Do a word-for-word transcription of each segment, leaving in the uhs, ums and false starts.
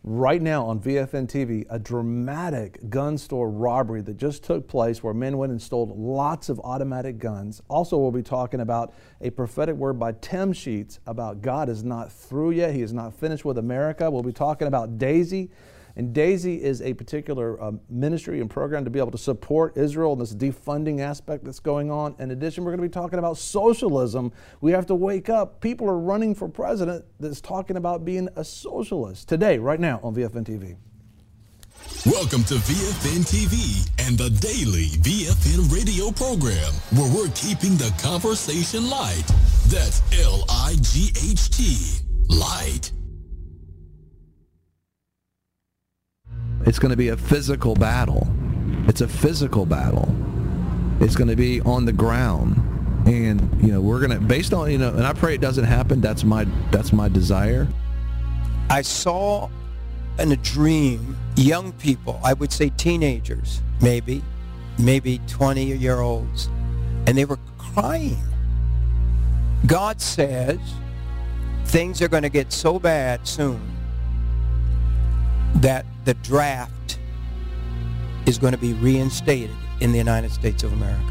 right now on V F N T V, a dramatic gun store robbery that just took place where men went and stole lots of automatic guns. Also, we'll be talking about a prophetic word by Tim Sheets about God is not through yet. He is not finished with America. We'll be talking about Daisy. And Daisy is a particular uh, ministry and program to be able to support Israel in this defunding aspect that's going on. In addition, we're going to be talking about socialism. We have to wake up. People are running for president that's talking about being a socialist. Today, right now on V F N T V. Welcome to V F N T V and the daily V F N radio program, where we're keeping the conversation light. That's L I G H T, light. It's going to be a physical battle. It's a physical battle. It's going to be on the ground. And, you know, we're going to, based on, you know, and I pray it doesn't happen. That's my, that's my desire. I saw in a dream young people, I would say teenagers, maybe, maybe twenty-year-olds, and they were crying. God says things are going to get so bad soon that the draft is going to be reinstated in the United States of America.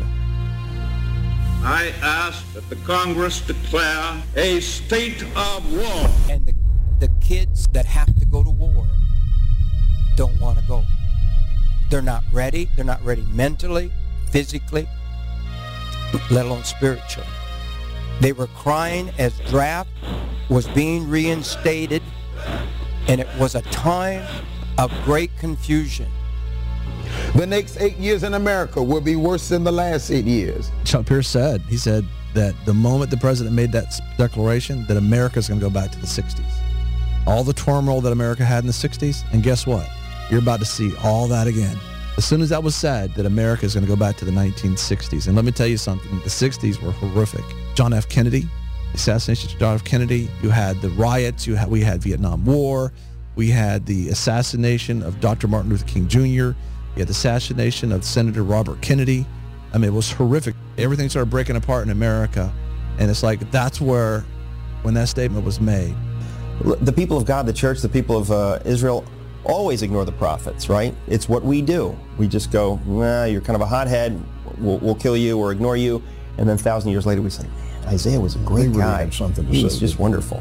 I ask that the Congress declare a state of war. And the, the kids that have to go to war don't want to go. They're not ready. They're not ready mentally, physically, let alone spiritually. They were crying as draft was being reinstated, and it was a time of great confusion. The next eight years in America will be worse than the last eight years. Chuck Pierce said, he said that the moment the president made that declaration, that America's going to go back to the sixties. All the turmoil that America had in the sixties, and guess what? You're about to see all that again. As soon as that was said, that America is going to go back to the nineteen sixties. And let me tell you something, the sixties were horrific. John F. Kennedy, the assassination of John F. Kennedy, you had the riots, you had, we had Vietnam War, we had the assassination of Doctor Martin Luther King Junior, you had the assassination of Senator Robert Kennedy. I mean, it was horrific. Everything started breaking apart in America. And it's like, that's where, when that statement was made. The people of God, the church, the people of uh, Israel always ignore the prophets, right? It's what we do. We just go, nah, you're kind of a hothead, we'll, we'll kill you or ignore you. And then a thousand years later we say, man, Isaiah was a great really guy. Something to he was say. just wonderful.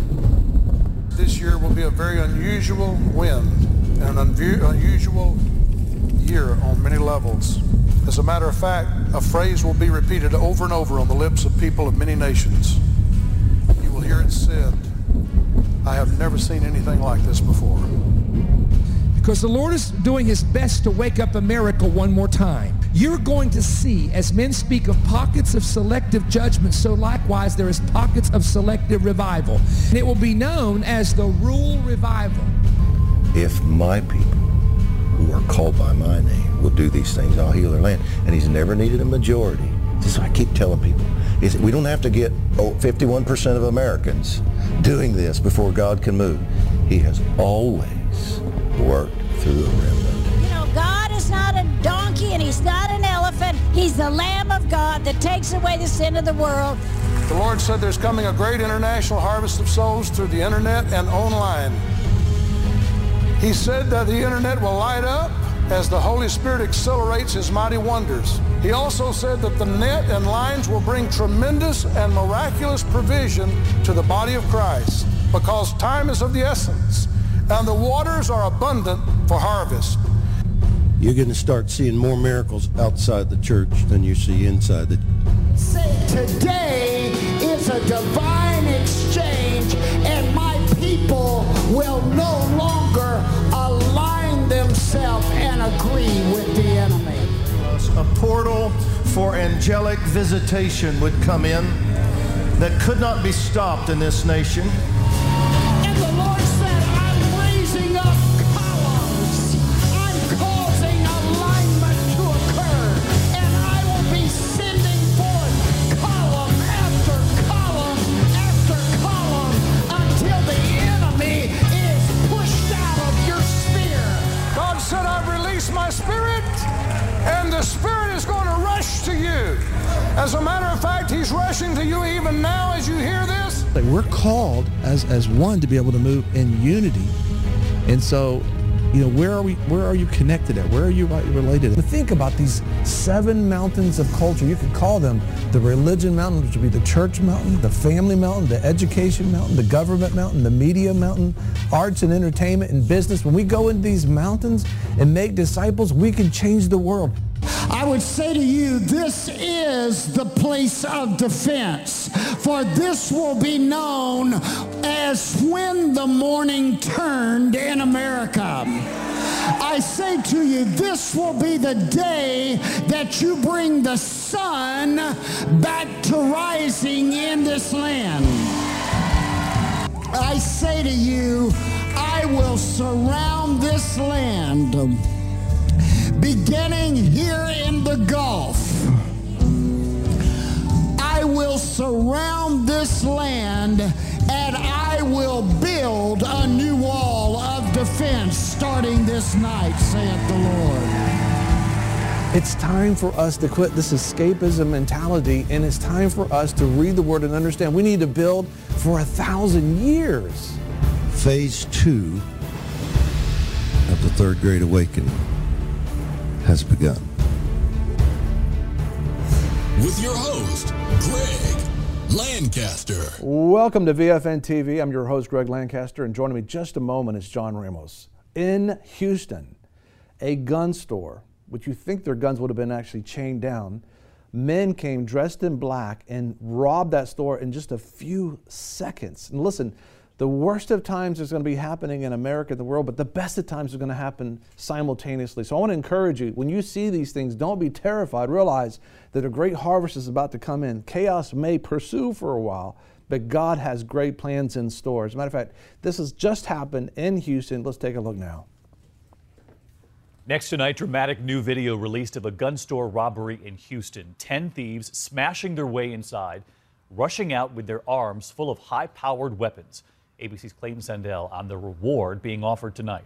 This year will be a very unusual wind and an unvu- unusual year on many levels. As a matter of fact, a phrase will be repeated over and over on the lips of people of many nations. You will hear it said, I have never seen anything like this before. Because the Lord is doing his best to wake up America one more time. You're going to see, as men speak of pockets of selective judgment, so likewise there is pockets of selective revival. And it will be known as the Rule Revival. If my people who are called by my name will do these things, I'll heal their land. And he's never needed a majority. This is what I keep telling people. Is we don't have to get oh, fifty-one percent of Americans doing this before God can move. He has always worked through a remnant. You know, God is not a donkey and he's not an elephant. He's the Lamb of God that takes away the sin of the world. The Lord said there's coming a great international harvest of souls through the internet and online. He said that the internet will light up as the Holy Spirit accelerates his mighty wonders. He also said that the net and lines will bring tremendous and miraculous provision to the body of Christ, because time is of the essence and the waters are abundant for harvest. You're going to start seeing more miracles outside the church than you see inside the church. Say today is a divine exchange, and my people will no longer align themselves and agree with the enemy. A portal for angelic visitation would come in that could not be stopped in this nation. And the Lord said, I'm raising up columns. I'm causing alignment to occur. And I will be sending forth column after column after column until the enemy is pushed out of your sphere. God said, I've released my spirit, and the Spirit is going to rush to you. As a matter of fact, he's rushing to you even now as you hear this. We're called as, as one to be able to move in unity And so, you know, where are we? Where are you connected at? Where are you related? Think about these seven mountains of culture. You could call them the religion mountain, which would be the church mountain, the family mountain, the education mountain, the government mountain, the media mountain, arts and entertainment and business. When we go into these mountains and make disciples, we can change the world. I would say to you, this is the place of defense, for this will be known as when the morning turned in America. I say to you, this will be the day that you bring the sun back to rising in this land. I say to you, I will surround this land, beginning here in the Gulf. I will surround this land and I will build a new wall of defense starting this night, saith the Lord. It's time for us to quit this escapism mentality, and it's time for us to read the Word and understand we need to build for a thousand years. Phase two of the Third Great Awakening has begun. With your host, Greg Lancaster. Welcome to V F N T V. I'm your host, Greg Lancaster, and joining me just a moment is John Ramos. In Houston, a gun store, which you think their guns would have been actually chained down, men came dressed in black and robbed that store in just a few seconds. And listen, the worst of times is going to be happening in America and the world, but the best of times is going to happen simultaneously. So I want to encourage you, when you see these things, don't be terrified. Realize that a great harvest is about to come in. Chaos may pursue for a while, but God has great plans in store. As a matter of fact, this has just happened in Houston. Let's take a look now. Next tonight, dramatic new video released of a gun store robbery in Houston. Ten thieves smashing their way inside, rushing out with their arms full of high-powered weapons. A B C's Clayton Sandell on the reward being offered tonight.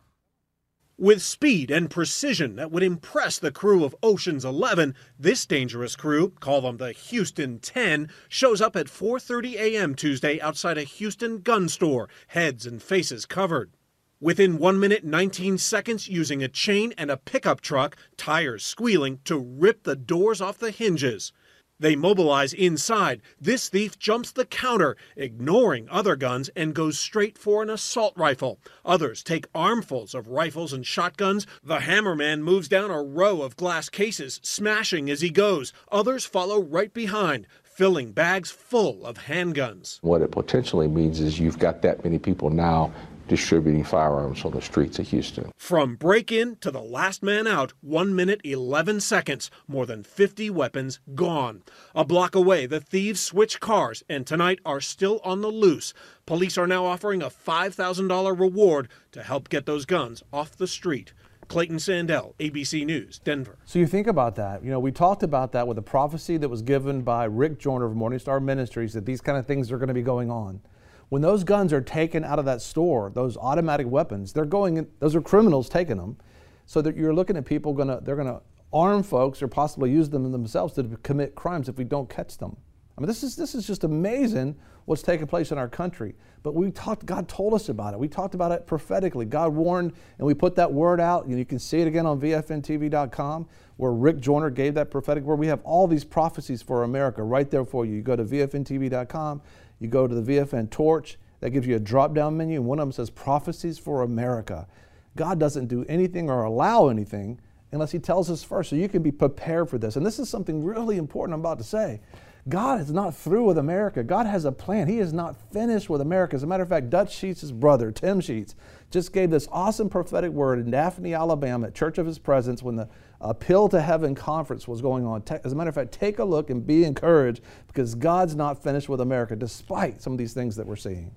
With speed and precision that would impress the crew of Ocean's Eleven, this dangerous crew, call them the Houston ten, shows up at four thirty a m Tuesday outside a Houston gun store, heads and faces covered. Within one minute, nineteen seconds, using a chain and a pickup truck, tires squealing, to rip the doors off the hinges. They mobilize inside. This thief jumps the counter, ignoring other guns, and goes straight for an assault rifle. Others take armfuls of rifles and shotguns. The hammerman moves down a row of glass cases, smashing as he goes. Others follow right behind, filling bags full of handguns. What it potentially means is you've got that many people now distributing firearms on the streets of Houston. From break-in to the last man out, one minute, eleven seconds, more than fifty weapons gone. A block away, the thieves switch cars and tonight are still on the loose. Police are now offering a five thousand dollars reward to help get those guns off the street. Clayton Sandell, A B C News, Denver. So you think about that. You know, we talked about that with a prophecy that was given by Rick Joyner of Morning Star Ministries, that these kind of things are going to be going on. When those guns are taken out of that store, those automatic weapons, they're going in, those are criminals taking them. So that you're looking at people gonna, they're gonna arm folks or possibly use them themselves to commit crimes if we don't catch them. I mean, this is, this is just amazing what's taking place in our country. But we talked, God told us about it. We talked about it prophetically. God warned, and we put that word out. And you can see it again on V F N T V dot com, where Rick Joyner gave that prophetic word. We have all these prophecies for America right there for you. You go to V F N T V dot com. You go to the V F N Torch, that gives you a drop-down menu, and one of them says Prophecies for America. God doesn't do anything or allow anything unless he tells us first, so you can be prepared for this. And this is something really important I'm about to say. God is not through with America. God has a plan. He is not finished with America. As a matter of fact, Dutch Sheets' brother, Tim Sheets, just gave this awesome prophetic word in Daphne, Alabama, at Church of His Presence when the Appeal to Heaven conference was going on. As a matter of fact, take a look and be encouraged, because God's not finished with America, despite some of these things that we're seeing.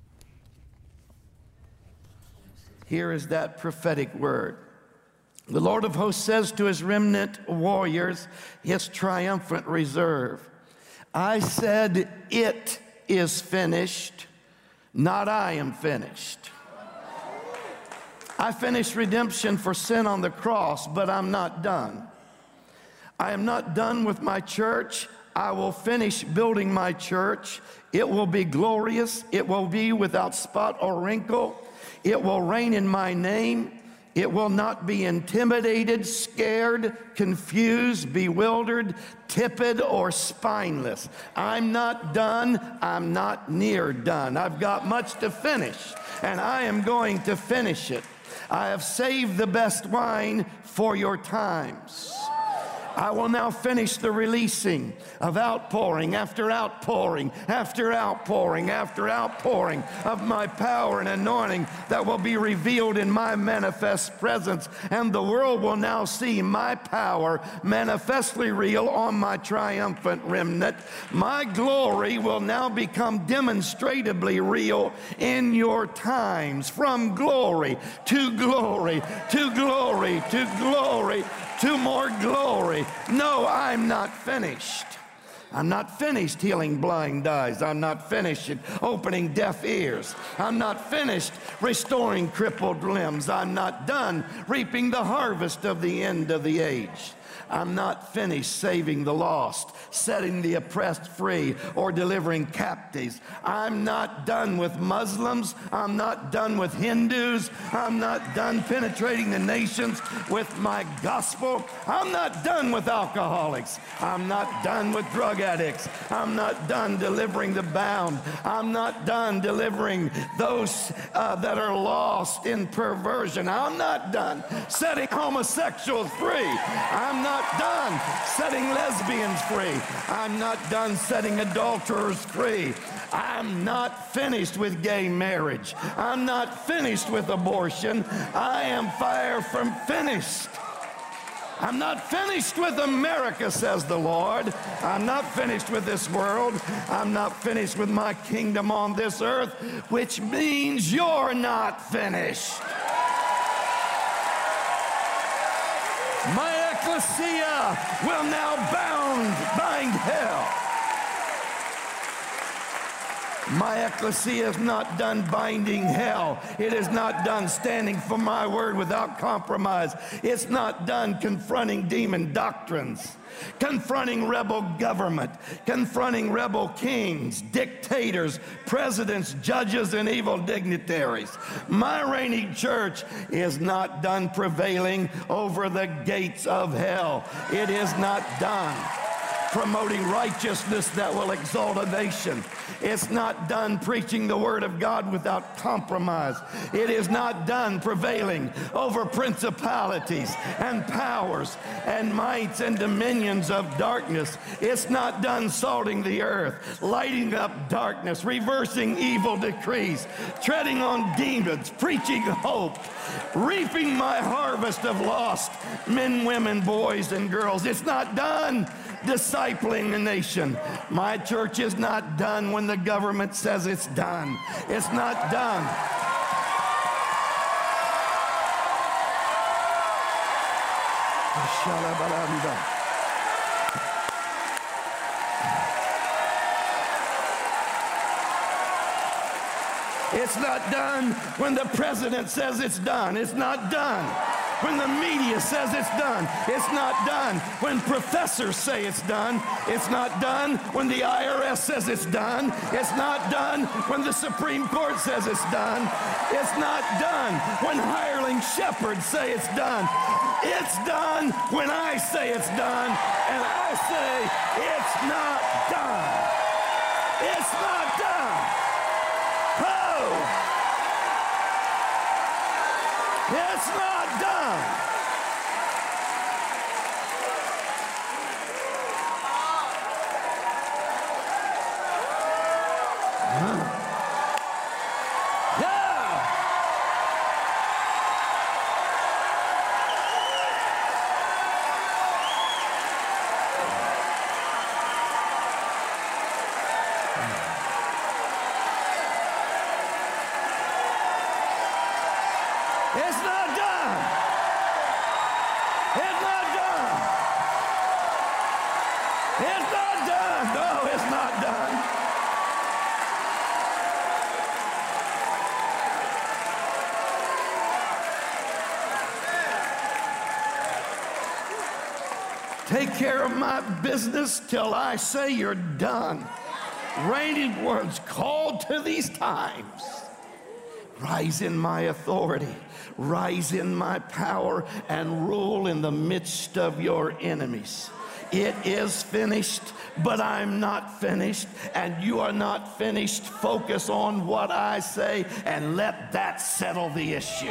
Here is that prophetic word. The Lord of hosts says to his remnant warriors, his triumphant reserve, I said it is finished, not I am finished. I finished redemption for sin on the cross, but I'm not done. I am not done with my church. I will finish building my church. It will be glorious. It will be without spot or wrinkle. It will reign in my name. It will not be intimidated, scared, confused, bewildered, tepid, or spineless. I'm not done. I'm not near done. I've got much to finish, and I am going to finish it. I have saved the best wine for your times. I will now finish the releasing of outpouring after outpouring after outpouring after outpouring of my power and anointing that will be revealed in my manifest presence. And the world will now see my power manifestly real on my triumphant remnant. My glory will now become demonstratively real in your times. From glory to glory to glory to glory to more glory. No, I'm not finished. I'm not finished healing blind eyes. I'm not finished opening deaf ears. I'm not finished restoring crippled limbs. I'm not done reaping the harvest of the end of the age. I'm not finished saving the lost, setting the oppressed free, or delivering captives. I'm not done with Muslims. I'm not done with Hindus. I'm not done penetrating the nations with my gospel. I'm not done with alcoholics. I'm not done with drug addicts. I'm not done delivering the bound. I'm not done delivering those uh, that are lost in perversion. I'm not done setting homosexuals free. I'm not done setting lesbians free. I'm not done setting adulterers free. I'm not finished with gay marriage. I'm not finished with abortion. I am far from finished. I'm not finished with America, says the Lord. I'm not finished with this world. I'm not finished with my kingdom on this earth, which means you're not finished. My ecclesia will now bound, bind hell. My ecclesia is not done binding hell. It is not done standing for my word without compromise. It's not done confronting demon doctrines, confronting rebel government, confronting rebel kings, dictators, presidents, judges, and evil dignitaries. My reigning church is not done prevailing over the gates of hell. It is not done promoting righteousness that will exalt a nation. It's not done preaching the word of God without compromise. It is not done prevailing over principalities and powers and mights and dominions of darkness. It's not done salting the earth, lighting up darkness, reversing evil decrees, treading on demons, preaching hope, reaping my harvest of lost men, women, boys, and girls. It's not done discipling the nation. My church is not done when the government says it's done. It's not done. It's not done when the president says it's done. It's not done when the media says it's done. It's not done when professors say it's done. It's not done when the I R S says it's done. It's not done when the Supreme Court says it's done. It's not done when hireling shepherds say it's done. It's done when I say it's done, and I say it's not done. It's not done. Oh! It's not done. Take care of my business till I say you're done. Reigning ones called to these times. Rise in my authority, rise in my power, and rule in the midst of your enemies. It is finished, but I'm not finished, and you are not finished. Focus on what I say, and let that settle the issue.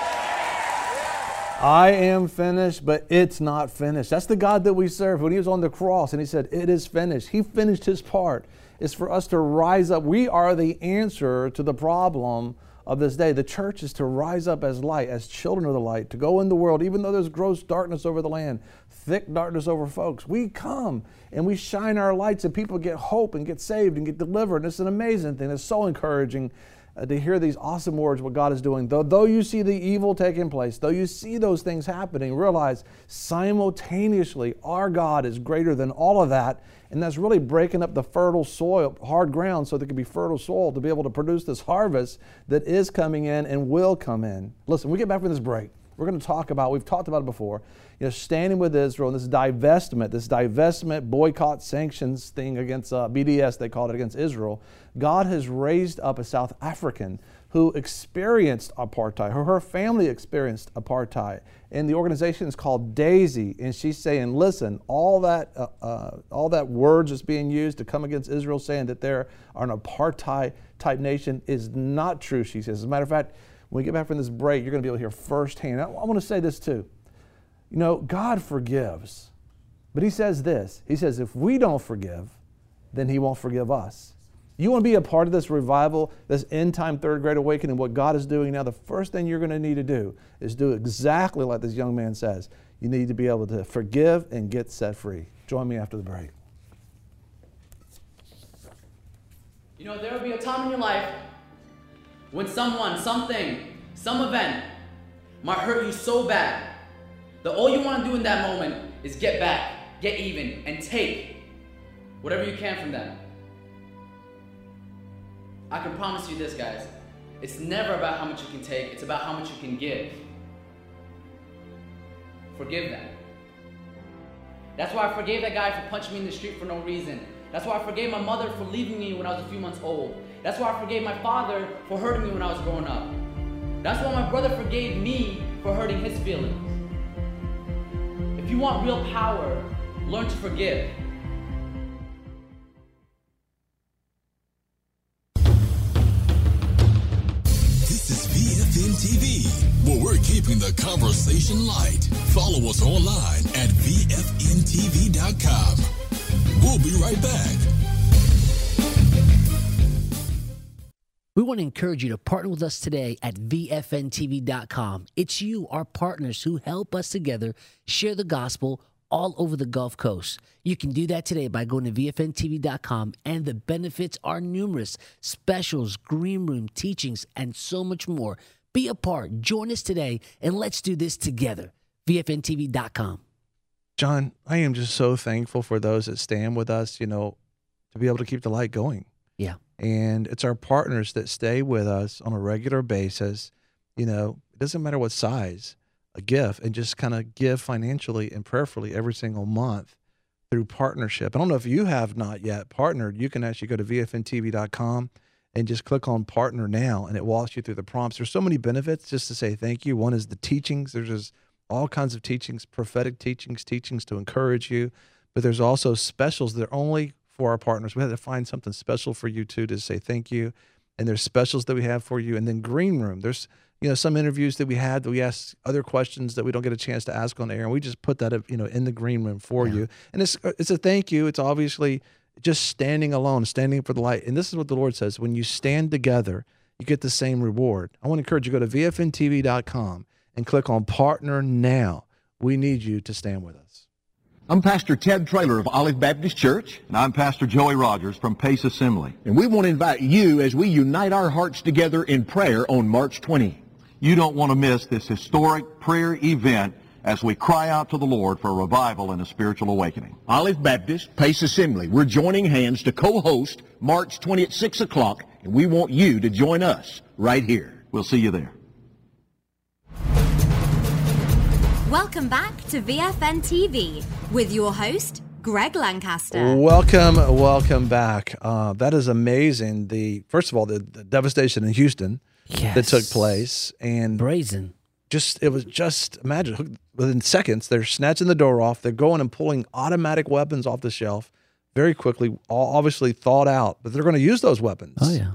I am finished, but it's not finished. That's the God that we serve. When he was on the cross and he said, it is finished, he finished his part. It's for us to rise up. We are the answer to the problem of this day. The church is to rise up as light, as children of the light, to go in the world, even though there's gross darkness over the land, thick darkness over folks. We come and we shine our lights and people get hope and get saved and get delivered. And it's an amazing thing. It's so encouraging uh, to hear these awesome words, what God is doing. Though, though you see the evil taking place, though you see those things happening, realize simultaneously our God is greater than all of that. And that's really breaking up the fertile soil, hard ground, so there can be fertile soil to be able to produce this harvest that is coming in and will come in. Listen, when we get back from this break, we're going to talk about, we've talked about it before, you know, standing with Israel and this divestment, this divestment, boycott, sanctions thing against uh, B D S, they called it, against Israel. God has raised up a South African who experienced apartheid, her, her family experienced apartheid. And the organization is called Daisy. And she's saying, listen, all that uh, uh, all that words that's being used to come against Israel, saying that they're an apartheid type nation, is not true, she says. As a matter of fact, when we get back from this break, you're going to be able to hear firsthand. I, I want to say this too. You know, God forgives. But he says this. He says, if we don't forgive, then he won't forgive us. You want to be a part of this revival, this end-time third great awakening, what God is doing now, the first thing you're going to need to do is do exactly like this young man says. You need to be able to forgive and get set free. Join me after the break. You know, there will be a time in your life when someone, something, some event might hurt you so bad that all you want to do in that moment is get back, get even, and take whatever you can from them. I can promise you this, guys. It's never about how much you can take, it's about how much you can give. Forgive them. That's why I forgave that guy for punching me in the street for no reason. That's why I forgave my mother for leaving me when I was a few months old. That's why I forgave my father for hurting me when I was growing up. That's why my brother forgave me for hurting his feelings. If you want real power, learn to forgive. This is V F N T V, where we're keeping the conversation light. Follow us online at V F N T V dot com. We'll be right back. We want to encourage you to partner with us today at V F N T V dot com. It's you, our partners, who help us together share the gospel all over the Gulf Coast. You can do that today by going to V F N T V dot com, and the benefits are numerous. Specials, green room, teachings, and so much more. Be a part. Join us today, and let's do this together. V F N T V dot com. John, I am just so thankful for those that stand with us, you know, to be able to keep the light going. Yeah. And it's our partners that stay with us on a regular basis. You know, it doesn't matter what size, a gift, and just kind of give financially and prayerfully every single month through partnership. I don't know if you have not yet partnered. You can actually go to V F N T V dot com and just click on partner now, and it walks you through the prompts. There's so many benefits just to say thank you. One is the teachings. There's just all kinds of teachings, prophetic teachings, teachings to encourage you. But there's also specials that are only for our partners. We had to find something special for you too to say thank you. And there's specials that we have for you. And then Green Room, there's, you know, some interviews that we had that we ask other questions that we don't get a chance to ask on air, and we just put that, you know, in the Green Room for yeah. you. And it's it's a thank you. It's obviously just standing alone, standing for the light. And this is what the Lord says: when you stand together, you get the same reward. I want to encourage you to go to V F N T V dot com and click on Partner Now. We need you to stand with us. I'm Pastor Ted Traylor of Olive Baptist Church. And I'm Pastor Joey Rogers from Pace Assembly. And we want to invite you as we unite our hearts together in prayer on March twentieth. You don't want to miss this historic prayer event as we cry out to the Lord for a revival and a spiritual awakening. Olive Baptist, Pace Assembly. We're joining hands to co-host March twentieth at six o'clock, and we want you to join us right here. We'll see you there. Welcome back to V F N T V with your host, Greg Lancaster. Welcome, welcome back. Uh, that is amazing. The first of all, the, the devastation in Houston. yes. that took place. And brazen. Just, it was just, imagine, within seconds, they're snatching the door off. They're going and pulling automatic weapons off the shelf very quickly, all obviously thought out, but they're going to use those weapons. Oh, yeah.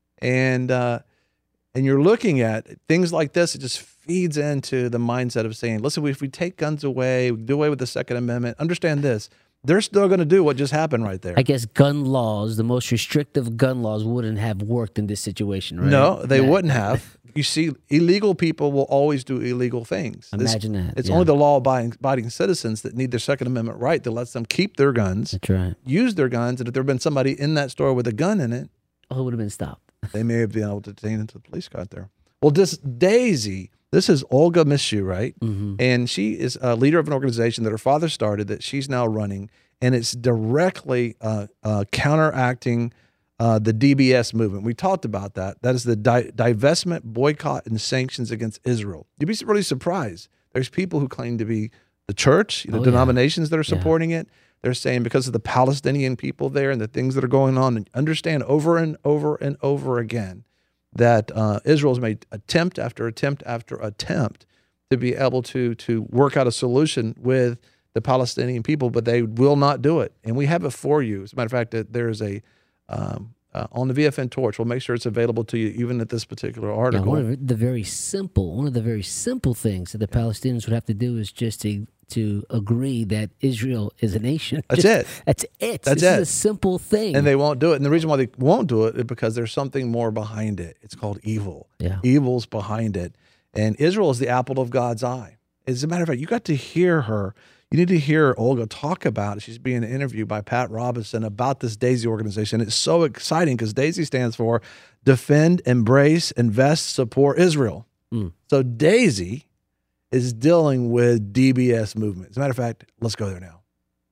And, uh, and you're looking at things like this, it just feeds into the mindset of saying, listen, if we take guns away, we do away with the Second Amendment, understand this, they're still going to do what just happened right there. I guess gun laws, the most restrictive gun laws, wouldn't have worked in this situation, right? No, they yeah. wouldn't have. You see, illegal people will always do illegal things. Imagine this, that. It's yeah. only the law-abiding citizens that need their Second Amendment right that lets them keep their guns, That's right. use their guns, and if there had been somebody in that store with a gun in it, oh, it would have been stopped. They may have been able to detain until the police got there. Well, this Daisy, this is Olga Mishu, right? Mm-hmm. And she is a leader of an organization that her father started that she's now running, and it's directly uh, uh, counteracting uh, the D B S movement. We talked about that. That is the di- divestment, boycott, and sanctions against Israel. You'd be really surprised. There's people who claim to be the church, you know, oh, denominations yeah. that are supporting yeah. it. They're saying because of the Palestinian people there and the things that are going on, and understand over and over and over again that uh, Israel's made attempt after attempt after attempt to be able to to work out a solution with the Palestinian people, but they will not do it. And we have it for you. As a matter of fact, that there is a um, uh, on the V F N Torch. We'll make sure it's available to you, even at this particular article. Yeah, one of the very simple, one of the very simple things that the Palestinians would have to do is just to to agree that Israel is a nation. That's just, it. That's it. That's this it. is a simple thing. And they won't do it. And the reason why they won't do it is because there's something more behind it. It's called evil. Yeah. Evil's behind it. And Israel is the apple of God's eye. As a matter of fact, you got to hear her. You need to hear Olga talk about it. She's being interviewed by Pat Robinson about this DAISY organization. It's so exciting because DAISY stands for Defend, Embrace, Invest, Support Israel. Mm. So DAISY is dealing with D B S movement. As a matter of fact, let's go there now.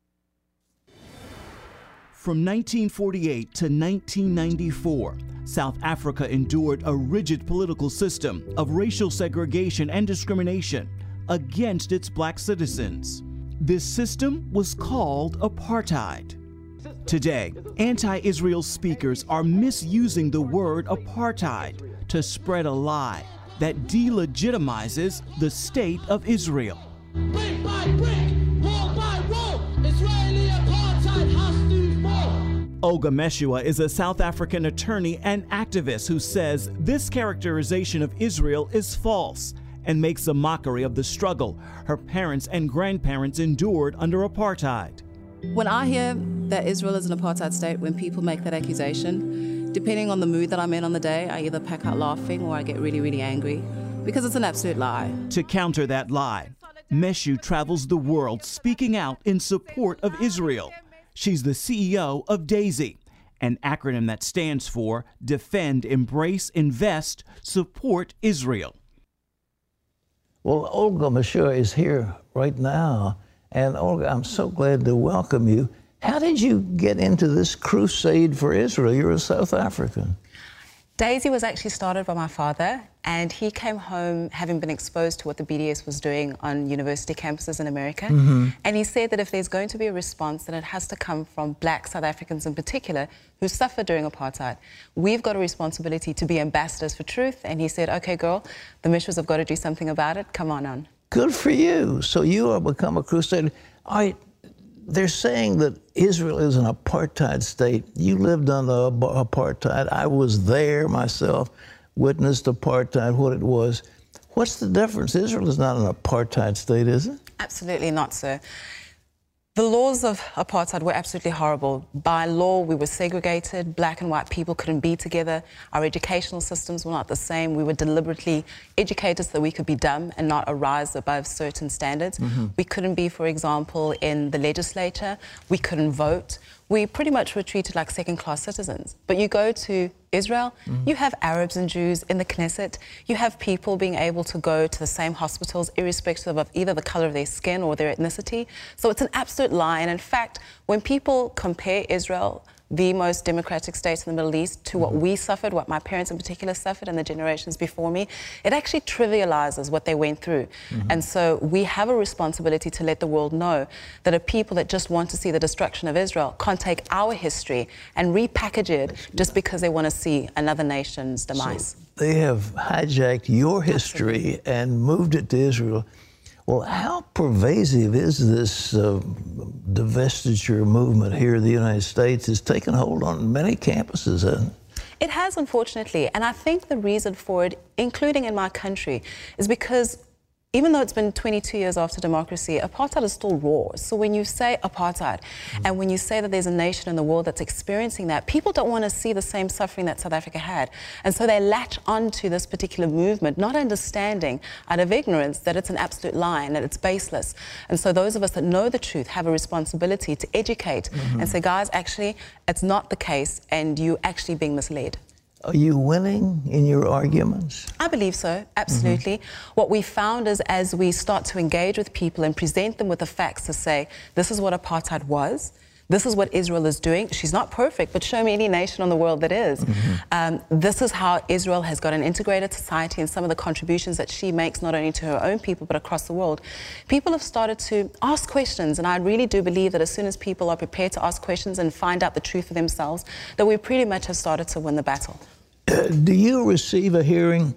From nineteen forty-eight to nineteen ninety-four, South Africa endured a rigid political system of racial segregation and discrimination against its black citizens. This system was called apartheid. Today, anti-Israel speakers are misusing the word apartheid to spread a lie that delegitimizes the state of Israel. Brick by brick, wall by wall, Israeli apartheid has to fall. Olga Meshua is a South African attorney and activist who says this characterization of Israel is false and makes a mockery of the struggle her parents and grandparents endured under apartheid. When I hear that Israel is an apartheid state, when people make that accusation, depending on the mood that I'm in on the day, I either pack out laughing or I get really, really angry, because it's an absolute lie. To counter that lie, Meshu travels the world speaking out in support of Israel. She's the C E O of DAISY, an acronym that stands for Defend, Embrace, Invest, Support Israel. Well, Olga Meshua is here right now. And Olga, I'm so glad to welcome you. How did you get into this crusade for Israel? You're a South African. DAISY was actually started by my father, and he came home having been exposed to what the B D S was doing on university campuses in America. Mm-hmm. And he said that if there's going to be a response, then it has to come from black South Africans in particular who suffered during apartheid. We've got a responsibility to be ambassadors for truth. And he said, okay, girl, the Meshwas have got to do something about it. Come on on. Good for you. So you have become a crusader. I, they're saying that Israel is an apartheid state. You lived under apartheid. I was there myself, witnessed apartheid, what it was. What's the difference? Israel is not an apartheid state, is it? Absolutely not, sir. The laws of apartheid were absolutely horrible. By law, we were segregated. Black and white people couldn't be together. Our educational systems were not the same. We were deliberately educated so that we could be dumb and not arise above certain standards. Mm-hmm. We couldn't be, for example, in the legislature. We couldn't vote. We pretty much were treated like second-class citizens. But you go to Israel, Mm-hmm. you have Arabs and Jews in the Knesset. You have people being able to go to the same hospitals irrespective of either the color of their skin or their ethnicity. So it's an absolute lie. And in fact, when people compare Israel the most democratic state in the Middle East to what we suffered, what my parents in particular suffered and the generations before me, it actually trivializes what they went through. Mm-hmm. And so we have a responsibility to let the world know that a people that just want to see the destruction of Israel can't take our history and repackage it just because they want to see another nation's demise. So they have hijacked your history Absolutely. And moved it to Israel. Well, how pervasive is this uh, divestiture movement here in the United States? It's taken hold on many campuses, hasn't it? It has, unfortunately, and I think the reason for it, including in my country, is because even though it's been twenty-two years after democracy, apartheid is still raw. So when you say apartheid, mm-hmm. and when you say that there's a nation in the world that's experiencing that, people don't want to see the same suffering that South Africa had. And so they latch onto this particular movement, not understanding out of ignorance that it's an absolute lie and that it's baseless. And so those of us that know the truth have a responsibility to educate mm-hmm. and say, guys, actually, it's not the case and you're actually being misled. Are you winning in your arguments? I believe so, absolutely. Mm-hmm. What we found is as we start to engage with people and present them with the facts to say, this is what apartheid was, this is what Israel is doing. She's not perfect, but show me any nation in the world that is. Mm-hmm. um, this is how Israel has got an integrated society and some of the contributions that she makes not only to her own people, but across the world. People have started to ask questions, and I really do believe that as soon as people are prepared to ask questions and find out the truth for themselves, that we pretty much have started to win the battle. Uh, do you receive a hearing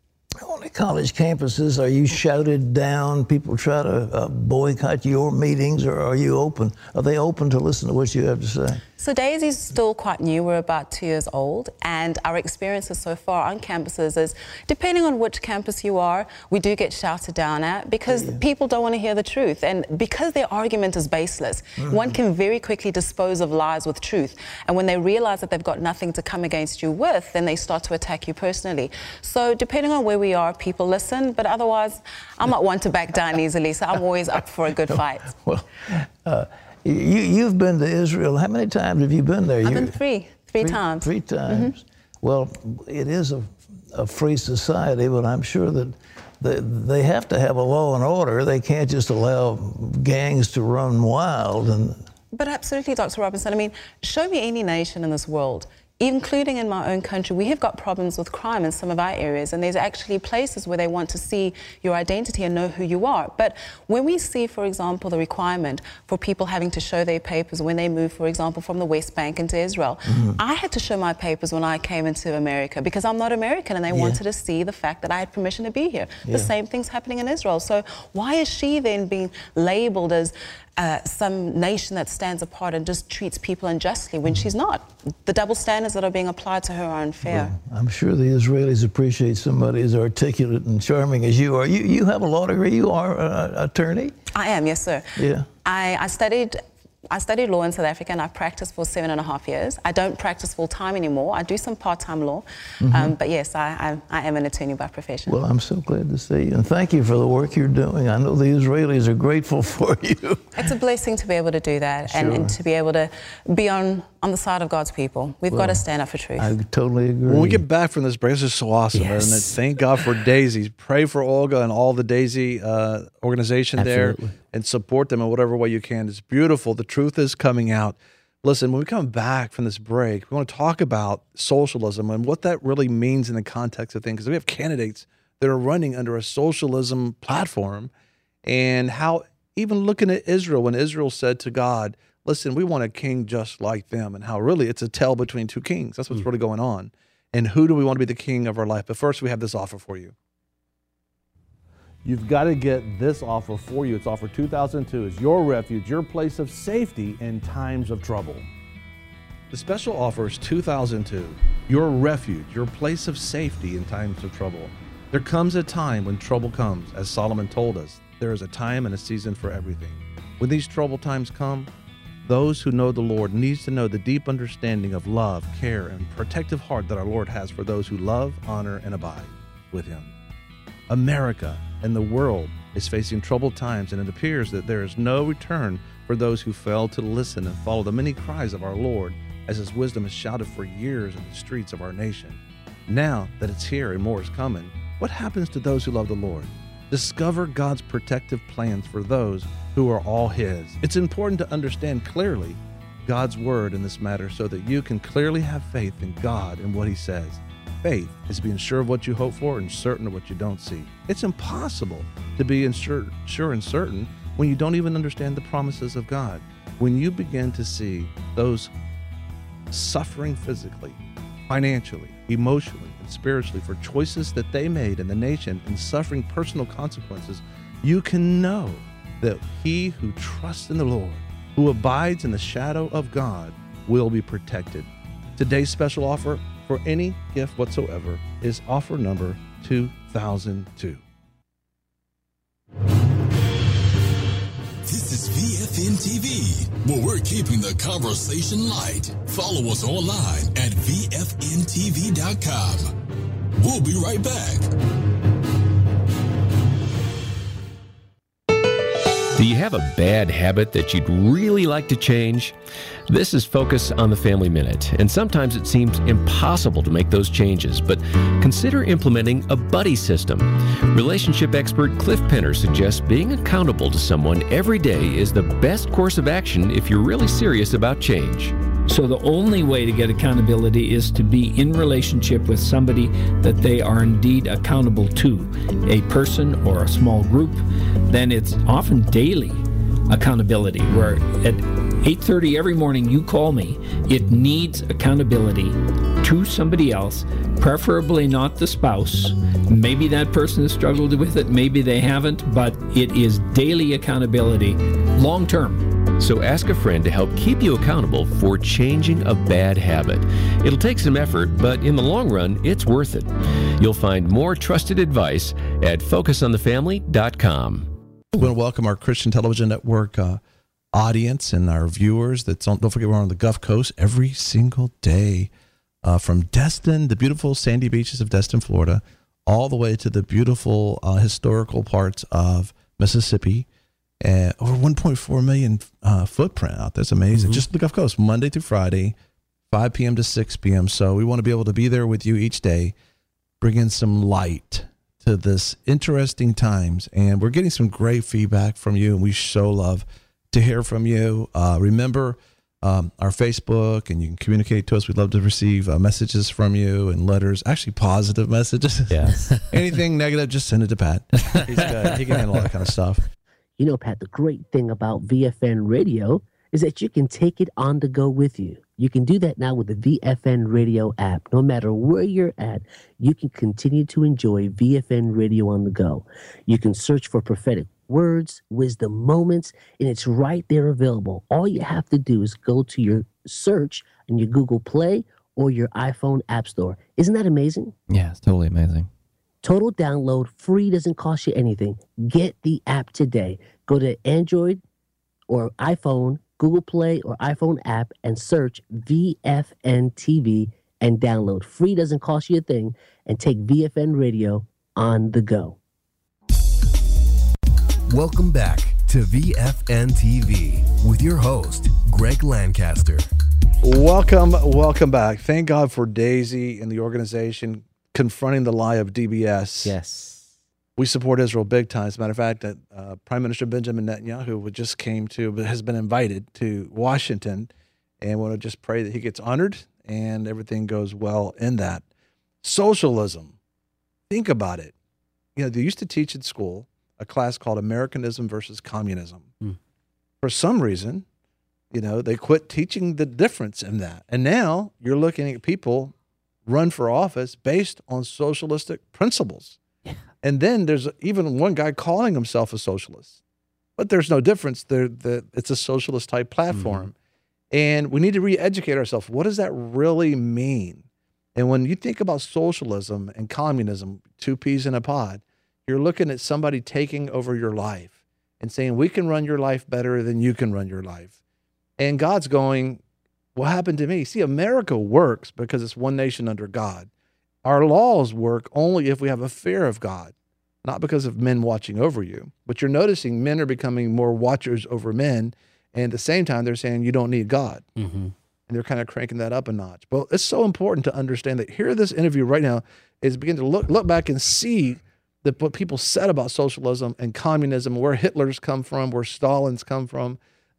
on the college campuses? Are you shouted down? People try to uh, boycott your meetings, or are you open? Are they open to listen to what you have to say? So Daisy's still quite new. We're about two years old, and our experiences so far on campuses is, depending on which campus you are, we do get shouted down at because yeah. people don't want to hear the truth, and because their argument is baseless, mm-hmm. one can very quickly dispose of lies with truth, and when they realize that they've got nothing to come against you with, then they start to attack you personally. So depending on where we are, people listen, but otherwise, I'm not one to back down easily, so I'm always up for a good fight. Well, uh, You, you've been to Israel. How many times have you been there? I've you, been three, three, three times. Three times. Mm-hmm. Well, it is a, a free society, but I'm sure that they, they have to have a law and order. They can't just allow gangs to run wild. And But absolutely, Doctor Robinson. I mean, show me any nation in this world, including in my own country, we have got problems with crime in some of our areas, and there's actually places where they want to see your identity and know who you are. But when we see, for example, the requirement for people having to show their papers when they move, for example, from the West Bank into Israel, mm-hmm. I had to show my papers when I came into America because I'm not American, and they yeah. wanted to see the fact that I had permission to be here. Yeah. The same thing's happening in Israel. So why is she then being labeled as Uh, some nation that stands apart and just treats people unjustly when she's not? The double standards that are being applied to her are unfair. Well, I'm sure the Israelis appreciate somebody as articulate and charming as you are. You, you have a law degree. You are an attorney? I am, yes, sir. Yeah. I, I studied... I studied law in South Africa, and I practiced for seven and a half years. I don't practice full-time anymore. I do some part-time law. Mm-hmm. um, but yes, I, I, I am an attorney by profession. Well, I'm so glad to see you, and thank you for the work you're doing. I know the Israelis are grateful for you. It's a blessing to be able to do that, Sure. and, and to be able to be on, on the side of God's people. We've well, got to stand up for truth. I totally agree. When we get back from this break, this is so awesome. Yes. And thank God for Daisy. Pray for Olga and all the Daisy uh, organization Absolutely. there, and support them in whatever way you can. It's beautiful. The truth is coming out. Listen, when we come back from this break, we want to talk about socialism and what that really means in the context of things. Because we have candidates that are running under a socialism platform, and how even looking at Israel, when Israel said to God, listen, we want a king just like them, and how really it's a tale between two kings. That's what's mm. really going on. And who do we want to be the king of our life? But first, we have this offer for you. You've got to get this offer for you. It's offer two thousand two. It's your refuge, your place of safety in times of trouble. The special offer is two thousand two. Your refuge, your place of safety in times of trouble. There comes a time when trouble comes. As Solomon told us, there is a time and a season for everything. When these troubled times come, those who know the Lord needs to know the deep understanding of love, care, and protective heart that our Lord has for those who love, honor, and abide with Him. America and the world is facing troubled times, and it appears that there is no return for those who fail to listen and follow the many cries of our Lord as His wisdom is shouted for years in the streets of our nation. Now that it's here and more is coming, what happens to those who love the Lord? Discover God's protective plans for those who are all His. It's important to understand clearly God's word in this matter so that you can clearly have faith in God and what he says. Faith is being sure of what you hope for and certain of what you don't see. It's impossible to be sure, sure and certain when you don't even understand the promises of God. When you begin to see those suffering physically, financially, emotionally, and spiritually for choices that they made in the nation and suffering personal consequences, you can know that he who trusts in the Lord, who abides in the shadow of God, will be protected. Today's special offer for any gift whatsoever is offer number two thousand two. This is V F N T V, where we're keeping the conversation light. Follow us online at V F N T V dot com. We'll be right back. Do you have a bad habit that you'd really like to change? This is Focus on the Family Minute, and sometimes it seems impossible to make those changes, but consider implementing a buddy system. Relationship expert Cliff Penner suggests being accountable to someone every day is the best course of action if you're really serious about change. So the only way to get accountability is to be in relationship with somebody that they are indeed accountable to, a person or a small group. Then it's often daily accountability, where at eight thirty every morning you call me. It needs accountability to somebody else, preferably not the spouse. Maybe that person has struggled with it, maybe they haven't, but it is daily accountability, long term. So ask a friend to help keep you accountable for changing a bad habit. It'll take some effort, but in the long run, it's worth it. You'll find more trusted advice at focus on the family dot com. We want to welcome our Christian Television Network uh, audience and our viewers. That's on, don't forget, we're on the Gulf Coast every single day, uh, from Destin, the beautiful sandy beaches of Destin, Florida, all the way to the beautiful uh, historical parts of Mississippi. Uh, over one point four million uh, footprint out there. That's amazing. Mm-hmm. Just the Gulf Coast, Monday through Friday, five p.m. to six p.m. So we want to be able to be there with you each day, bringing some light to this interesting times. And we're getting some great feedback from you, and we so love to hear from you. Uh, remember um, our Facebook, and you can communicate to us. We'd love to receive uh, messages from you and letters, actually positive messages. Yeah. Anything negative, just send it to Pat. He's good. He can handle all that kind of stuff. You know, Pat, the great thing about V F N Radio is that you can take it on the go with you. You can do that now with the V F N Radio app. No matter where you're at, you can continue to enjoy V F N Radio on the go. You can search for prophetic words, wisdom moments, and it's right there available. All you have to do is go to your search in your Google Play or your iPhone App Store. Isn't that amazing? Yeah, it's totally amazing. Total download, free, doesn't cost you anything. Get the app today. Go to Android or iPhone, Google Play or iPhone app, and search V F N T V and download. Free, doesn't cost you a thing, and take V F N Radio on the go. Welcome back to V F N T V with your host, Greg Lancaster. Welcome, welcome back. Thank God for Daisy and the organization confronting the lie of D B S. Yes. We support Israel big time. As a matter of fact, that uh, Prime Minister Benjamin Netanyahu just came to, but has been invited to Washington, and want to just pray that he gets honored and everything goes well in that. Socialism. Think about it. You know, they used to teach in school a class called Americanism versus Communism. Mm. For some reason, you know, they quit teaching the difference in that. And now you're looking at people run for office based on socialistic principles. Yeah. And then there's even one guy calling himself a socialist. But there's no difference. They're, the, it's a socialist type platform. Mm-hmm. And we need to re-educate ourselves. What does that really mean? And when you think about socialism and communism, two peas in a pod, you're looking at somebody taking over your life and saying, we can run your life better than you can run your life. And God's going, what happened to me? See, America works because it's one nation under God. Our laws work only if we have a fear of God, not because of men watching over you. But you're noticing men are becoming more watchers over men, and at the same time, they're saying you don't need God. Mm-hmm. And they're kind of cranking that up a notch. But it's so important to understand that here, this interview right now is begin to look, look back and see that what people said about socialism and communism, where Hitler's come from, where Stalin's come from,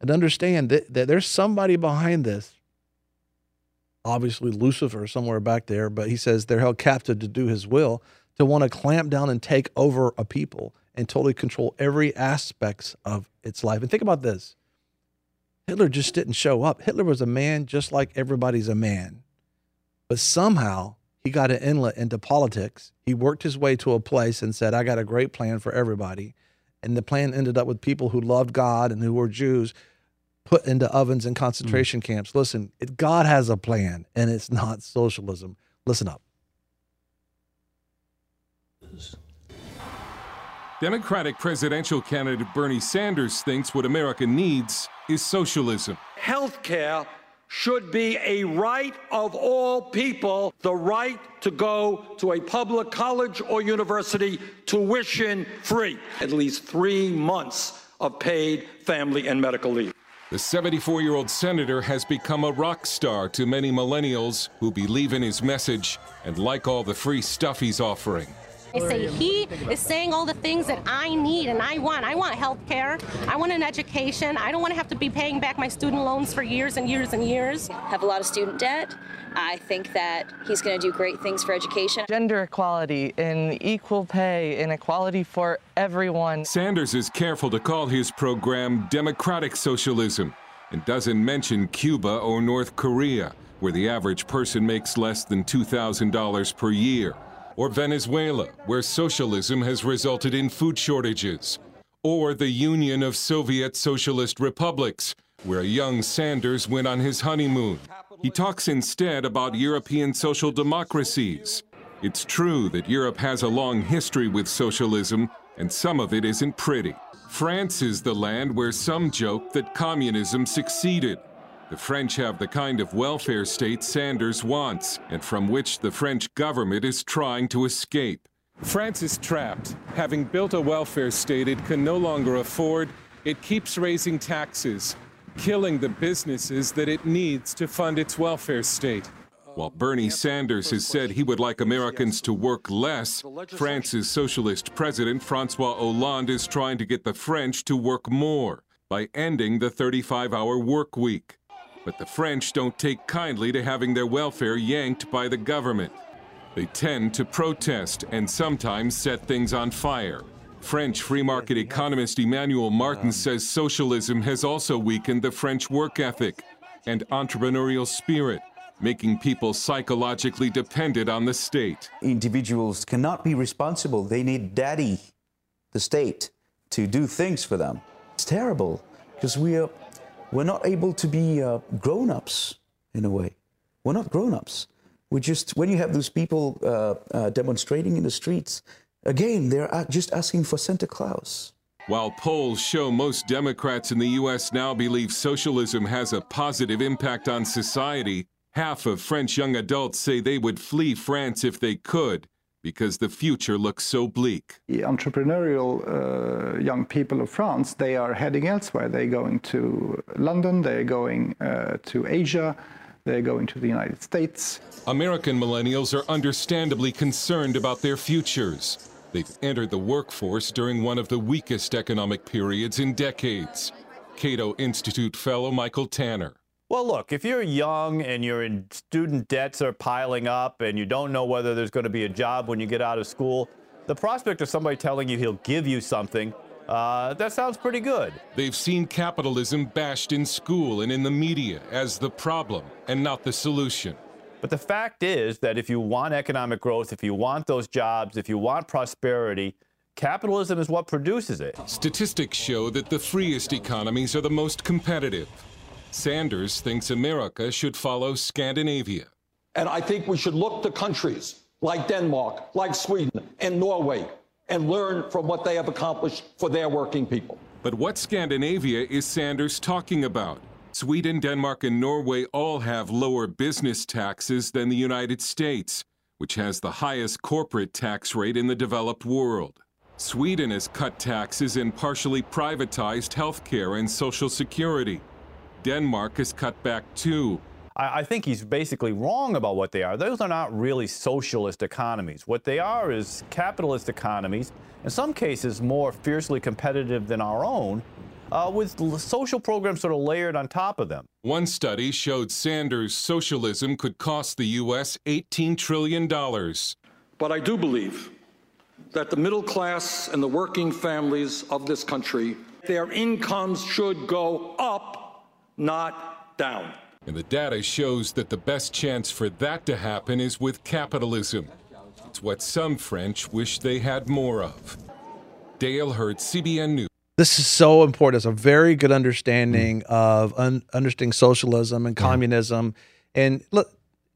And understand that, that there's somebody behind this. Obviously, Lucifer somewhere back there, but he says they're held captive to do his will, to want to clamp down and take over a people and totally control every aspect of its life. And think about this. Hitler just didn't show up. Hitler was a man just like everybody's a man. But somehow he got an inlet into politics. He worked his way to a place and said, I got a great plan for everybody. And the plan ended up with people who loved God and who were Jews put into ovens and concentration mm. camps. Listen, it, God has a plan, and it's not socialism. Listen up. Democratic presidential candidate Bernie Sanders thinks what America needs is socialism. Healthcare should be a right of all people, the right to go to a public college or university tuition free, at least three months of paid family and medical leave. The seventy-four-year-old senator has become a rock star to many millennials who believe in his message and like all the free stuff he's offering. I say he is saying all the things that I need and I want. I want health care. I want an education. I don't want to have to be paying back my student loans for years and years and years. Have a lot of student debt. I think that he's going to do great things for education. Gender equality and equal pay and equality for everyone. Sanders is careful to call his program democratic socialism and doesn't mention Cuba or North Korea, where the average person makes less than two thousand dollars per year. Or Venezuela, where socialism has resulted in food shortages. Or the Union of Soviet Socialist Republics, where young Sanders went on his honeymoon. He talks instead about European social democracies. It's true that Europe has a long history with socialism, and some of it isn't pretty. France is the land where some joke that communism succeeded. The French have the kind of welfare state Sanders wants, and from which the French government is trying to escape. France is trapped. Having built a welfare state it can no longer afford, it keeps raising taxes, killing the businesses that it needs to fund its welfare state. While Bernie Sanders has said he would like Americans to work less, France's socialist president François Hollande is trying to get the French to work more by ending the thirty-five hour work week. But the French don't take kindly to having their welfare yanked by the government. They tend to protest and sometimes set things on fire. French free market economist Emmanuel Martin says socialism has also weakened the French work ethic and entrepreneurial spirit, making people psychologically dependent on the state. Individuals cannot be responsible. They need daddy, the state, to do things for them. It's terrible because we are We're not able to be uh, grown-ups, in a way. We're not grown-ups. We're just, when you have those people uh, uh, demonstrating in the streets, again, they're just asking for Santa Claus. While polls show most Democrats in the U S now believe socialism has a positive impact on society, half of French young adults say they would flee France if they could, because the future looks so bleak. The entrepreneurial uh, young people of France, they are heading elsewhere. They're going to London, they're going uh, to Asia, they're going to the United States. American millennials are understandably concerned about their futures. They've entered the workforce during one of the weakest economic periods in decades. Cato Institute fellow Michael Tanner. Well, look, if you're young and you're in student debts are piling up and you don't know whether there's going to be a job when you get out of school, the prospect of somebody telling you he'll give you something, uh, that sounds pretty good. They've seen capitalism bashed in school and in the media as the problem and not the solution. But the fact is that if you want economic growth, if you want those jobs, if you want prosperity, capitalism is what produces it. Statistics show that the freest economies are the most competitive. Sanders thinks America should follow Scandinavia. And I think we should look to countries like Denmark, like Sweden, and Norway, and learn from what they have accomplished for their working people. But what Scandinavia is Sanders talking about? Sweden, Denmark, and Norway all have lower business taxes than the United States, which has the highest corporate tax rate in the developed world. Sweden has cut taxes and partially privatized health care and Social Security. Denmark has cut back too. I, I think he's basically wrong about what they are. Those are not really socialist economies. What they are is capitalist economies, in some cases more fiercely competitive than our own, uh, with l- social programs sort of layered on top of them. One study showed Sanders' socialism could cost the U S eighteen trillion dollars. But I do believe that the middle class and the working families of this country, their incomes should go up, not down. And the data shows that the best chance for that to happen is with capitalism. It's what some French wish they had more of. Dale Hurd, C B N News. This is so important. It's a very good understanding mm. of un- understanding socialism and communism. Yeah. And look,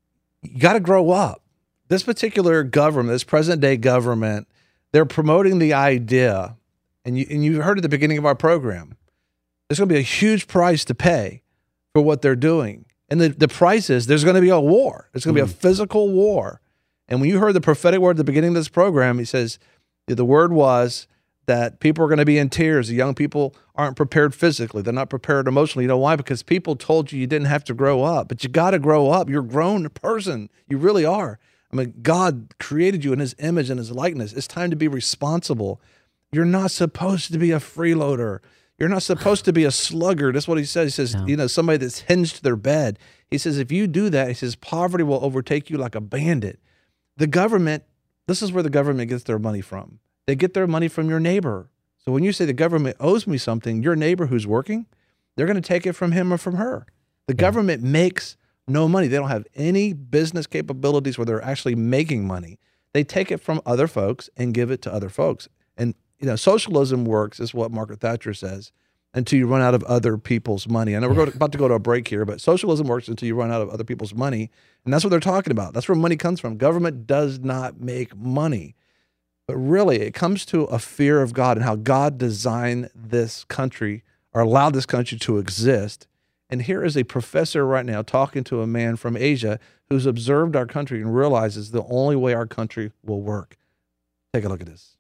you got to grow up. This particular government, this present-day government, they're promoting the idea, and you, and you heard at the beginning of our program, there's going to be a huge price to pay for what they're doing. And the, the price is there's going to be a war. There's going to mm. be a physical war. And when you heard the prophetic word at the beginning of this program, he says the word was that people are going to be in tears. The young people aren't prepared physically. They're not prepared emotionally. You know why? Because people told you you didn't have to grow up, but you got to grow up. You're a grown person. You really are. I mean, God created you in his image and his likeness. It's time to be responsible. You're not supposed to be a freeloader. You're not supposed to be a sluggard. That's what he says. He says, no. you know, somebody that's hinged to their bed. He says, if you do that, he says, poverty will overtake you like a bandit. The government, this is where the government gets their money from. They get their money from your neighbor. So when you say the government owes me something, your neighbor who's working, they're going to take it from him or from her. The yeah. government makes no money. They don't have any business capabilities where they're actually making money. They take it from other folks and give it to other folks. And you know, socialism works, is what Margaret Thatcher says, until you run out of other people's money. I know we're going to, about to go to a break here, but socialism works until you run out of other people's money. And that's what they're talking about. That's where money comes from. Government does not make money. But really, it comes to a fear of God and how God designed this country or allowed this country to exist. And here is a professor right now talking to a man from Asia who's observed our country and realizes the only way our country will work. Take a look at this.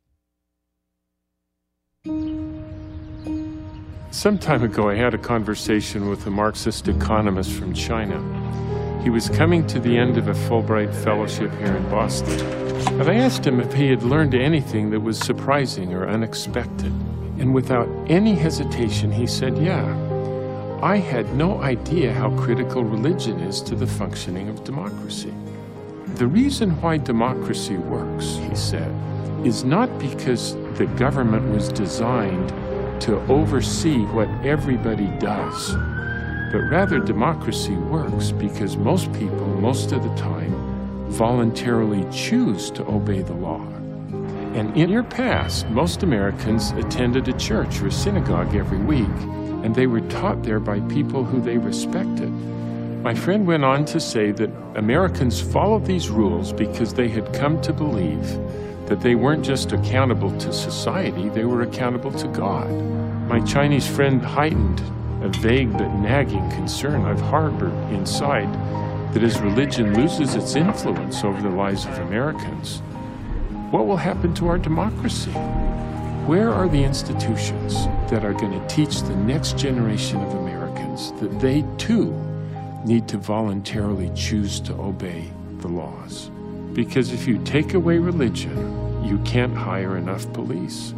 Some time ago, I had a conversation with a Marxist economist from China. He was coming to the end of a Fulbright fellowship here in Boston. And I asked him if he had learned anything that was surprising or unexpected. And without any hesitation, he said, yeah. I had no idea how critical religion is to the functioning of democracy. The reason why democracy works, he said, is not because the government was designed to oversee what everybody does, but rather democracy works because most people, most of the time, voluntarily choose to obey the law. And in your past, most Americans attended a church or a synagogue every week, and they were taught there by people who they respected. My friend went on to say that Americans followed these rules because they had come to believe that they weren't just accountable to society, they were accountable to God. My Chinese friend heightened a vague but nagging concern I've harbored inside that as religion loses its influence over the lives of Americans, what will happen to our democracy? Where are the institutions that are going to teach the next generation of Americans that they too need to voluntarily choose to obey the laws? Because if you take away religion, you can't hire enough police.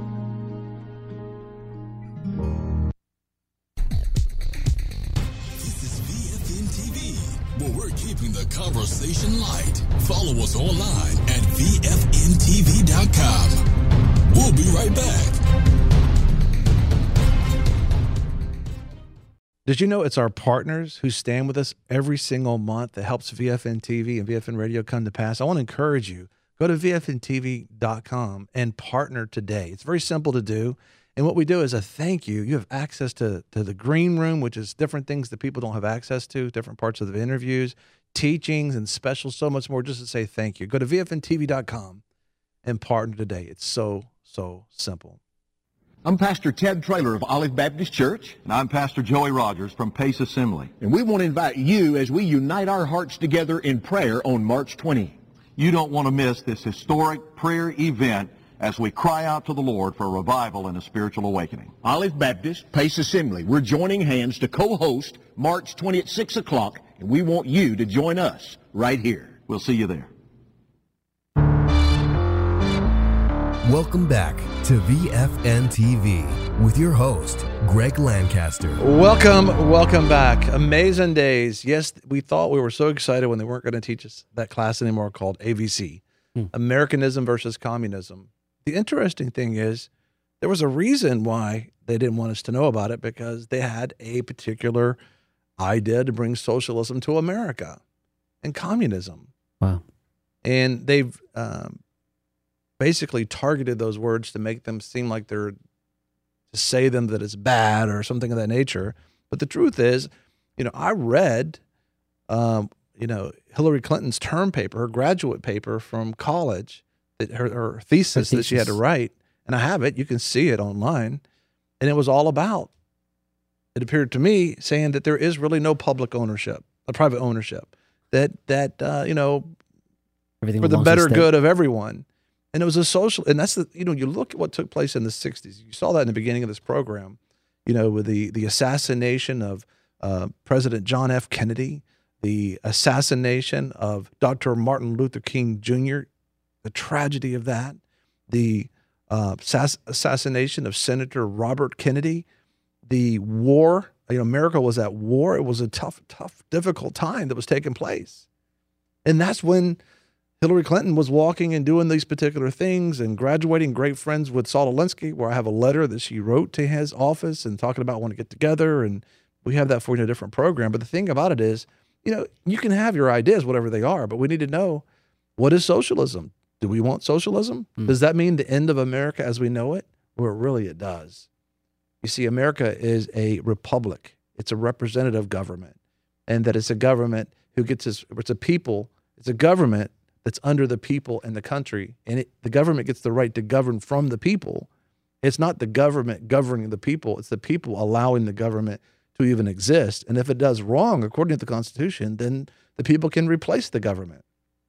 This is V F N T V, where we're keeping the conversation light. Follow us online at V F N T V dot com. We'll be right back. Did you know it's our partners who stand with us every single month that helps V F N T V and V F N Radio come to pass? I want to encourage you, go to V F N T V dot com and partner today. It's very simple to do. And what we do is a thank you. You have access to, to the green room, which is different things that people don't have access to, different parts of the interviews, teachings, and specials, so much more, just to say thank you. Go to V F N T V dot com and partner today. It's so, so simple. I'm Pastor Ted Traylor of Olive Baptist Church. And I'm Pastor Joey Rogers from Pace Assembly. And we want to invite you as we unite our hearts together in prayer on March twentieth. You don't want to miss this historic prayer event as we cry out to the Lord for a revival and a spiritual awakening. Olive Baptist, Pace Assembly, we're joining hands to co-host March twentieth at six o'clock, and we want you to join us right here. We'll see you there. Welcome back to V F N T V. with your host, Greg Lancaster. Welcome, welcome back. Amazing days. Yes, we thought we were so excited when they weren't going to teach us that class anymore called A V C, hmm. Americanism versus Communism. The interesting thing is there was a reason why they didn't want us to know about it, because they had a particular idea to bring socialism to America and communism. Wow. And they've um, basically targeted those words to make them seem like they're, to say them that it's bad or something of that nature. But the truth is, you know, I read, um, you know, Hillary Clinton's term paper, her graduate paper from college, that her, her, thesis her thesis that she had to write, and I have it. You can see it online. And it was all about, it appeared to me, saying that there is really no public ownership, a private ownership, that, that uh, you know, Everything for the better good of everyone. And it was a social, and that's the, you know, you look at what took place in the sixties. You saw that in the beginning of this program, you know, with the, the assassination of uh, President John F. Kennedy, the assassination of Doctor Martin Luther King Junior, the tragedy of that, the uh, assass- assassination of Senator Robert Kennedy, the war. You know, America was at war. It was a tough, tough, difficult time that was taking place. And that's when Hillary Clinton was walking and doing these particular things and graduating, great friends with Saul Alinsky, where I have a letter that she wrote to his office and talking about wanting to get together. And we have that for you in a different program. But the thing about it is, you know, you can have your ideas, whatever they are, but we need to know, what is socialism? Do we want socialism? Mm. Does that mean the end of America as we know it? Well, really it does. You see, America is a republic. It's a representative government, and that it's a government who gets its, it's a people, it's a government that's under the people and the country, and it, the government gets the right to govern from the people. It's not the government governing the people. It's the people allowing the government to even exist. And if it does wrong, according to the Constitution, then the people can replace the government.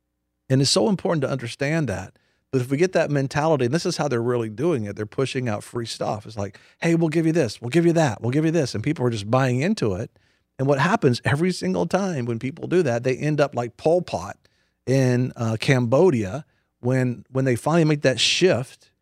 And it's so important to understand that. But if we get that mentality, and this is how they're really doing it, they're pushing out free stuff. It's like, hey, we'll give you this, we'll give you that, we'll give you this. And people are just buying into it. And what happens every single time when people do that, they end up like Pol Pot in uh, Cambodia, when when they finally make that shift.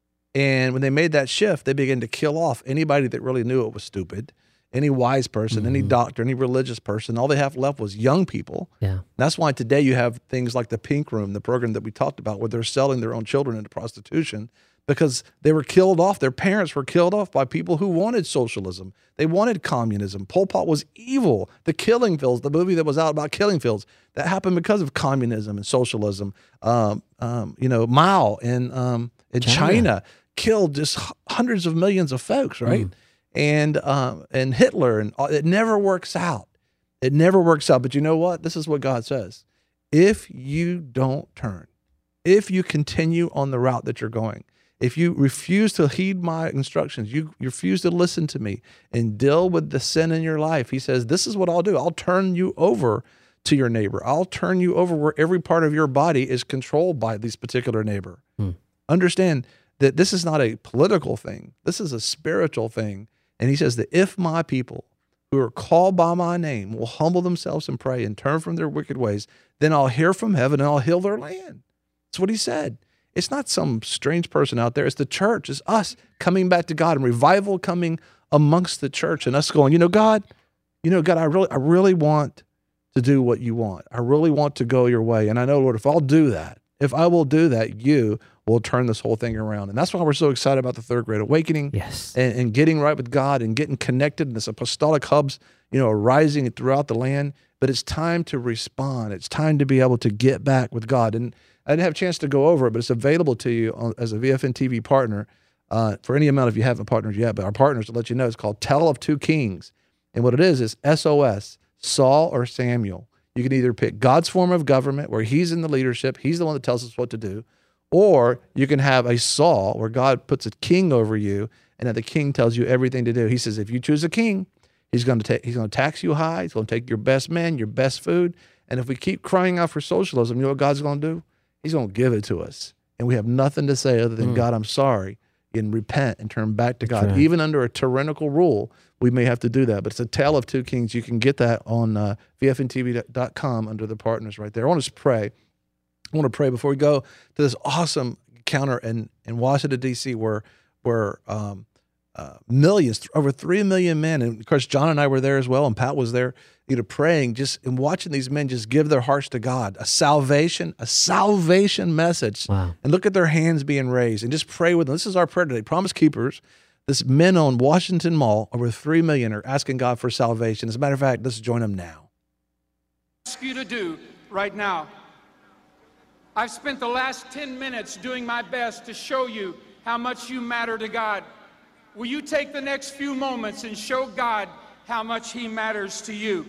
And when they made that shift, they began to kill off anybody that really knew it was stupid, any wise person, mm-hmm. any doctor, any religious person. All they have left was young people. Yeah. That's why today you have things like the Pink Room, the program that we talked about, where they're selling their own children into prostitution because they were killed off. Their parents were killed off by people who wanted socialism. They wanted communism. Pol Pot was evil. The Killing Fields, the movie that was out about killing fields, that happened because of communism and socialism. Um, um, you know, Mao in um, in China. China killed just hundreds of millions of folks, right? Mm. And um, and Hitler, and it never works out. It never works out. But you know what? This is what God says. If you don't turn, if you continue on the route that you're going, if you refuse to heed my instructions, you, you refuse to listen to me and deal with the sin in your life, he says, this is what I'll do. I'll turn you over to your neighbor. I'll turn you over where every part of your body is controlled by this particular neighbor. Hmm. Understand that this is not a political thing. This is a spiritual thing. And he says that if my people who are called by my name will humble themselves and pray and turn from their wicked ways, then I'll hear from heaven and I'll heal their land. That's what he said. It's not some strange person out there. It's the church. It's us coming back to God and revival coming amongst the church and us going, you know, God, you know, God, I really, I really want to do what you want. I really want to go your way. And I know, Lord, if I'll do that, if I will do that, you will turn this whole thing around. And that's why we're so excited about the Third Great Awakening. Yes. And, and getting right with God and getting connected. And this apostolic hubs, you know, arising throughout the land. But it's time to respond. It's time to be able to get back with God. And I didn't have a chance to go over it, but it's available to you on, as a V F N T V partner uh, for any amount if you haven't partnered yet. But our partners, to let you know, it's called Tale of Two Kings. And what it is is S O S, Saul or Samuel. You can either pick God's form of government, where he's in the leadership, he's the one that tells us what to do, or you can have a Saul, where God puts a king over you, and that the king tells you everything to do. He says, if you choose a king, he's going to take, he's going to tax you high, he's going to take your best men, your best food, and if we keep crying out for socialism, you know what God's going to do? He's going to give it to us, and we have nothing to say other than, mm. God, I'm sorry, and repent and turn back to God. Right. Even under a tyrannical rule, we may have to do that, but it's a Tale of Two Kings. You can get that on uh, V F N T V dot com under the partners right there. I want to pray. I want to pray before we go to this awesome encounter in, in Washington, D C, where where um, uh, millions, over three million men. And of course, John and I were there as well, and Pat was there, you know, praying, just and watching these men just give their hearts to God, a salvation, a salvation message. Wow. And look at their hands being raised and just pray with them. This is our prayer today. Promise Keepers, this men on Washington Mall, over three million are asking God for salvation. As a matter of fact, let's join them now. Ask you to do right now. I've spent the last ten minutes doing my best to show you how much you matter to God. Will you take the next few moments and show God how much he matters to you?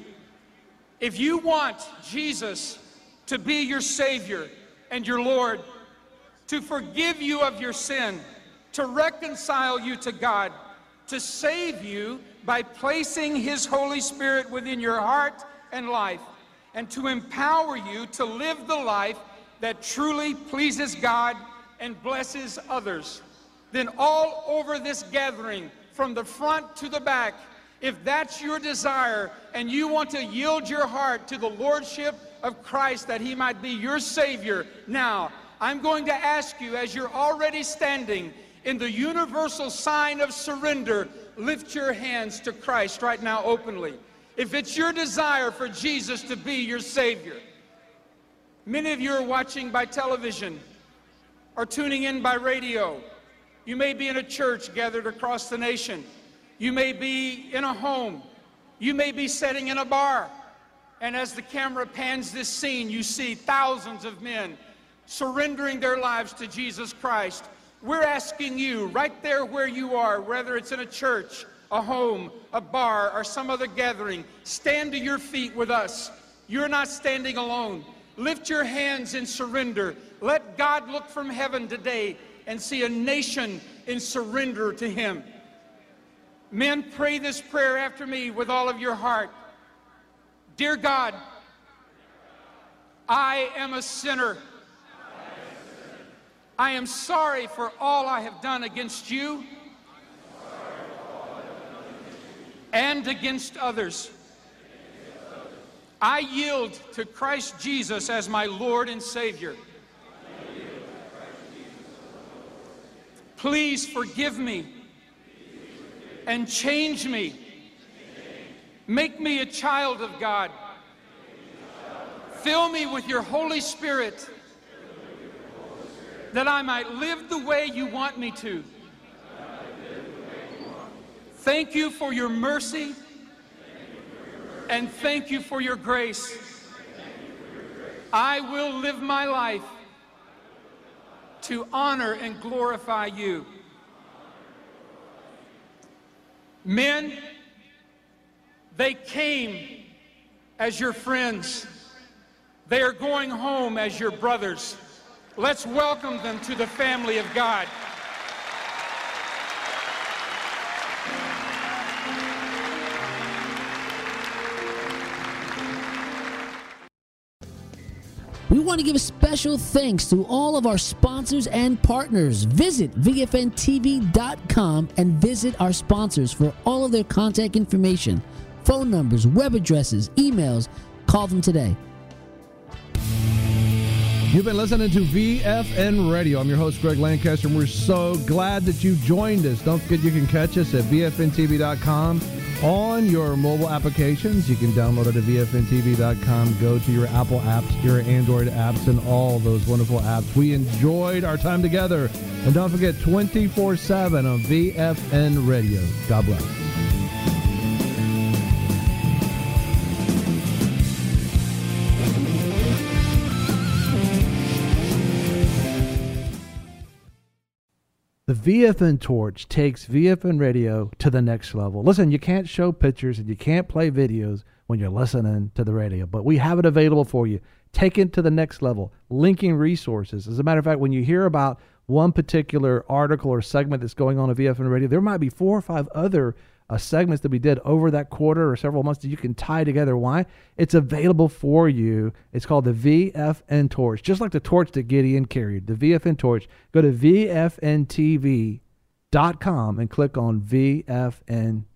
If you want Jesus to be your Savior and your Lord, to forgive you of your sin, to reconcile you to God, to save you by placing his Holy Spirit within your heart and life, and to empower you to live the life that truly pleases God and blesses others, then all over this gathering, from the front to the back, if that's your desire and you want to yield your heart to the Lordship of Christ that he might be your Savior, now I'm going to ask you, as you're already standing in the universal sign of surrender, lift your hands to Christ right now openly. If it's your desire for Jesus to be your Savior. Many of you are watching by television or tuning in by radio. You may be in a church gathered across the nation. You may be in a home. You may be sitting in a bar. And as the camera pans this scene, you see thousands of men surrendering their lives to Jesus Christ. We're asking you right there where you are, whether it's in a church, a home, a bar, or some other gathering, stand to your feet with us. You're not standing alone. Lift your hands in surrender. Let God look from heaven today and see a nation in surrender to him. Men, pray this prayer after me with all of your heart. Dear God, I am a sinner. I am sorry for all I have done against you and against others. I yield to Christ Jesus as my Lord and Savior. Please forgive me and change me. Make me a child of God. Fill me with your Holy Spirit that I might live the way you want me to. Thank you for your mercy and thank you for your grace. I will live my life to honor and glorify you. Men, they came as your friends. They are going home as your brothers. Let's welcome them to the family of God. We want to give a special thanks to all of our sponsors and partners. Visit V F N T V dot com and visit our sponsors for all of their contact information, phone numbers, web addresses, emails. Call them today. You've been listening to V F N Radio. I'm your host, Greg Lancaster, and we're so glad that you joined us. Don't forget you can catch us at V F N T V dot com on your mobile applications. You can download it at V F N T V dot com. Go to your Apple apps, your Android apps, and all those wonderful apps. We enjoyed our time together. And don't forget, twenty-four seven on V F N Radio. God bless. The V F N Torch takes V F N Radio to the next level. Listen, you can't show pictures and you can't play videos when you're listening to the radio, but we have it available for you. Take it to the next level, linking resources. As a matter of fact, when you hear about one particular article or segment that's going on at V F N Radio, there might be four or five other uh, segments that we did over that quarter or several months that you can tie together. Why? It's available for you. It's called the V F N Torch, just like the torch that Gideon carried, the V F N Torch. Go to V F N T V dot com and click on V F N